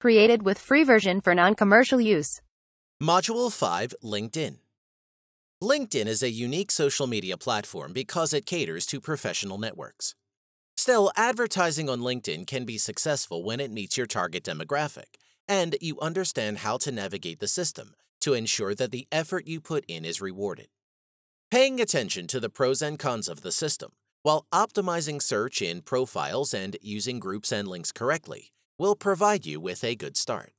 Created with free version for non-commercial use. Module 5, LinkedIn. LinkedIn is a unique social media platform because it caters to professional networks. Still, advertising on LinkedIn can be successful when it meets your target demographic, and you understand how to navigate the system to ensure that the effort you put in is rewarded. Paying attention to the pros and cons of the system, while optimizing search in profiles and using groups and links correctly, will provide you with a good start.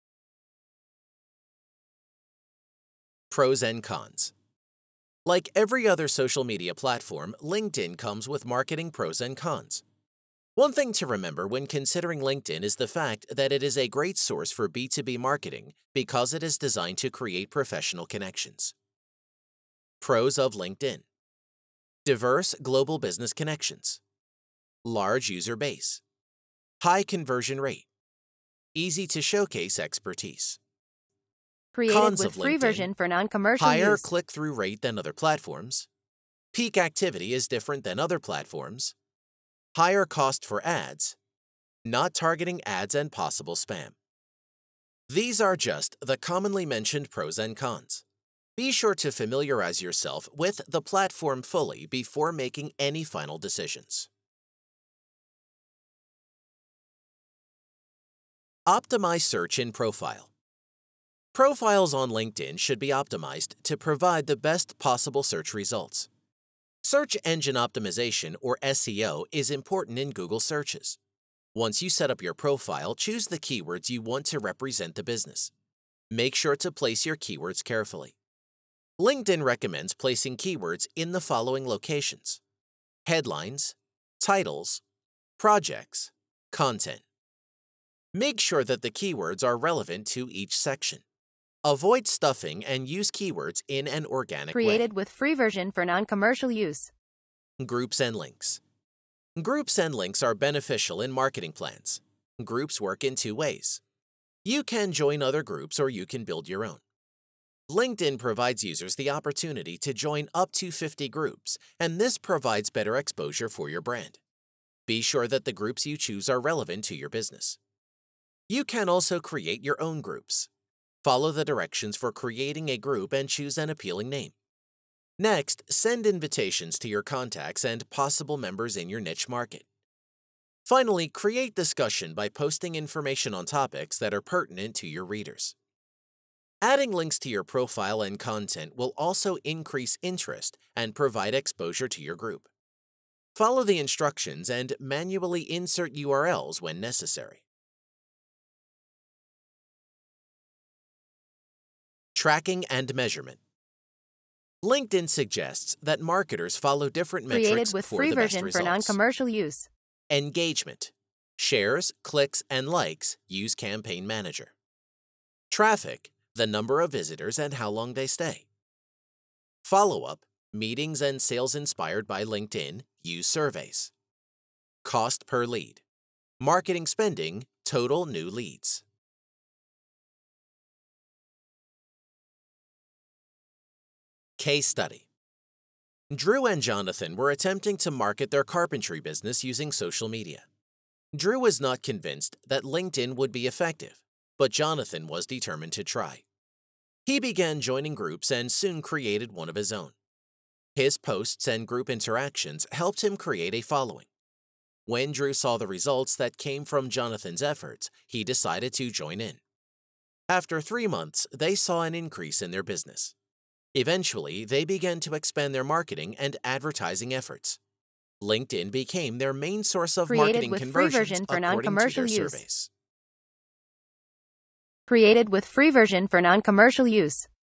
Pros and cons. Like every other social media platform, LinkedIn comes with marketing pros and cons. One thing to remember when considering LinkedIn is the fact that it is a great source for B2B marketing because it is designed to create professional connections. Pros of LinkedIn: diverse global business connections, large user base, high conversion rate, easy to showcase expertise. Created Cons with of free LinkedIn: version for non-commercial higher use. click-through rate than other platforms, peak activity is different than other platforms, higher cost for ads, not targeting ads and possible spam. These are just the commonly mentioned pros and cons. Be sure to familiarize yourself with the platform fully before making any final decisions. Optimize search in profile. Profiles on LinkedIn should be optimized to provide the best possible search results. Search engine optimization, or SEO, is important in Google searches. Once you set up your profile, choose the keywords you want to represent the business. Make sure to place your keywords carefully. LinkedIn recommends placing keywords in the following locations: headlines, titles, projects, content. Make sure that the keywords are relevant to each section. Avoid stuffing and use keywords in an organic way. Created with free version for non-commercial use. Groups and links. Groups and links are beneficial in marketing plans. Groups work in two ways. You can join other groups or you can build your own. LinkedIn provides users the opportunity to join up to 50 groups, and this provides better exposure for your brand. Be sure that the groups you choose are relevant to your business. You can also create your own groups. Follow the directions for creating a group and choose an appealing name. Next, send invitations to your contacts and possible members in your niche market. Finally, create discussion by posting information on topics that are pertinent to your readers. Adding links to your profile and content will also increase interest and provide exposure to your group. Follow the instructions and manually insert URLs when necessary. Tracking and measurement. LinkedIn suggests that marketers follow different Created metrics with for free the best version for results. non-commercial use. Engagement. Shares, clicks, and likes, use Campaign Manager. Traffic. The number of visitors and how long they stay. Follow-up. Meetings and sales inspired by LinkedIn, use surveys. Cost per lead. Marketing spending, total new leads. Case study. Drew and Jonathan were attempting to market their carpentry business using social media. Drew was not convinced that LinkedIn would be effective, but Jonathan was determined to try. He began joining groups and soon created one of his own. His posts and group interactions helped him create a following. When Drew saw the results that came from Jonathan's efforts, he decided to join in. After 3 months, they saw an increase in their business. Eventually, they began to expand their marketing and advertising efforts. LinkedIn became their main source of Created marketing with free conversions version for according to non-commercial their use. surveys. Created with free version for non-commercial use.